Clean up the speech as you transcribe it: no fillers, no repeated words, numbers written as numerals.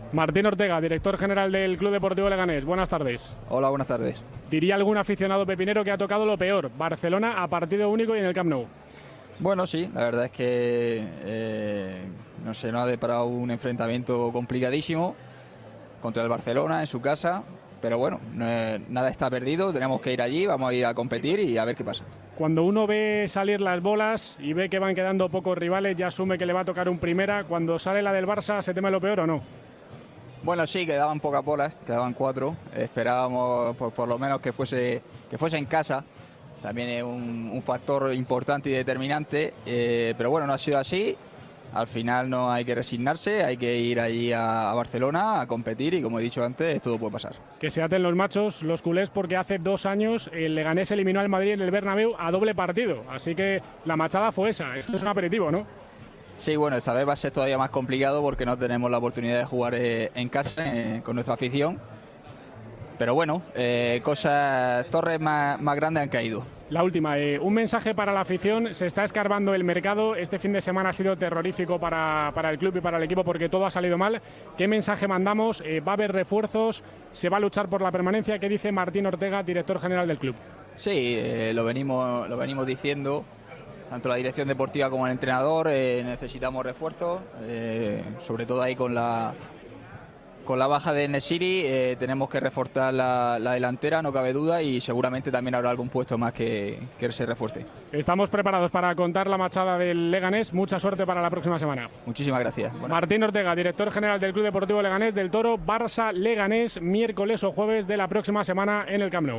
Martín Ortega, director general del Club Deportivo Leganés. Buenas tardes. Hola, buenas tardes. ¿Diría algún aficionado pepinero que ha tocado lo peor? Barcelona a partido único y en el Camp Nou. Bueno, sí, la verdad es que no sé, nos ha deparado un enfrentamiento complicadísimo contra el Barcelona en su casa, pero bueno, nada está perdido, tenemos que ir allí, vamos a ir a competir y a ver qué pasa. Cuando uno ve salir las bolas y ve que van quedando pocos rivales, ya asume que le va a tocar un primera. Cuando sale la del Barça, ¿se teme lo peor o no? Bueno, sí, quedaban pocas bolas, quedaban 4. Esperábamos por lo menos que fuese en casa. También es un factor importante y determinante, pero bueno, no ha sido así. Al final no hay que resignarse, hay que ir allí a Barcelona a competir y, como he dicho antes, todo puede pasar. Que se aten los machos, los culés, porque hace 2 años el Leganés eliminó al Madrid en el Bernabéu a doble partido. Así que la machada fue esa. Esto es un aperitivo, ¿no? Sí, bueno, esta vez va a ser todavía más complicado porque no tenemos la oportunidad de jugar en casa con nuestra afición. Pero bueno, torres más grandes han caído. La última, un mensaje para la afición. Se está escarbando el mercado. Este fin de semana ha sido terrorífico para el club y para el equipo porque todo ha salido mal. ¿Qué mensaje mandamos? ¿Va a haber refuerzos? ¿Se va a luchar por la permanencia? ¿Qué dice Martín Ortega, director general del club? Sí, lo venimos diciendo. Tanto la dirección deportiva como el entrenador, necesitamos refuerzos, sobre todo ahí con la baja de En-Nesyri, tenemos que reforzar la delantera, no cabe duda, y seguramente también habrá algún puesto más que se refuerce. Estamos preparados para contar la machada del Leganés. Mucha suerte para la próxima semana. Muchísimas gracias. Martín Ortega, director general del Club Deportivo Leganés del Toro. Barça Leganés, miércoles o jueves de la próxima semana en el Camp Nou.